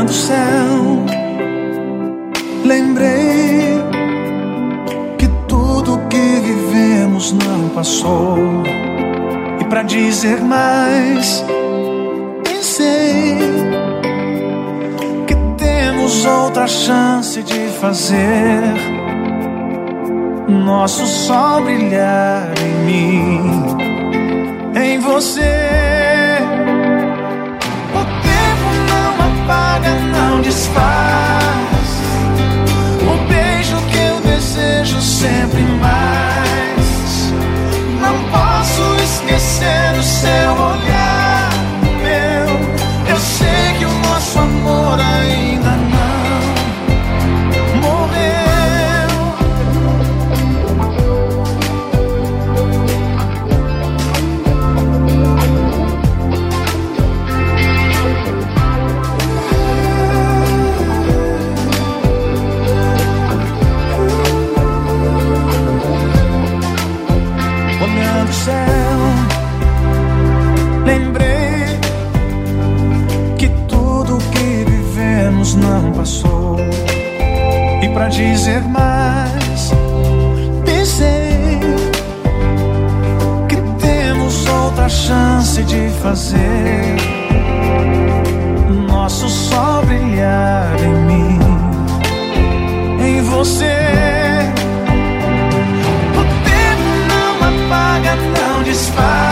Olhando o céu, lembrei que tudo que vivemos não passou. E pra dizer mais, pensei que temos outra chance de fazer nosso sol brilhar em mim, em você. O tempo não apaga, não desfaz o beijo que eu desejo sempre mais. Não posso esquecer o seu olhar, meu. Eu sei que o nosso amor ainda não morreu. Olhando o céu, lembrei que tudo que vivemos não passou. E pra dizer mais, pensei que temos outra chance de fazer nosso sol brilhar em mim, em você. O tempo não apaga, não desfaz